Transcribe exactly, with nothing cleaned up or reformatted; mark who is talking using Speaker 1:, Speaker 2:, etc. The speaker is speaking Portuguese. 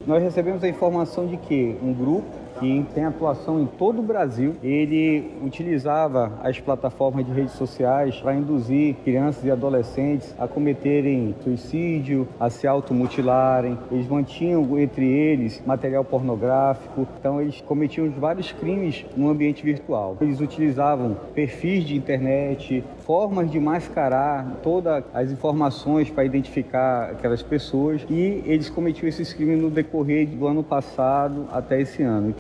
Speaker 1: Nós recebemos a informação de que um grupo que tem atuação em todo o Brasil, ele utilizava as plataformas de redes sociais para induzir crianças e adolescentes a cometerem suicídio, a se automutilarem. Eles mantinham entre eles material pornográfico, então eles cometiam vários crimes no ambiente virtual. Eles utilizavam perfis de internet, formas de mascarar todas as informações para identificar aquelas pessoas, e eles cometiam esses crimes no decorrer do ano passado até esse ano.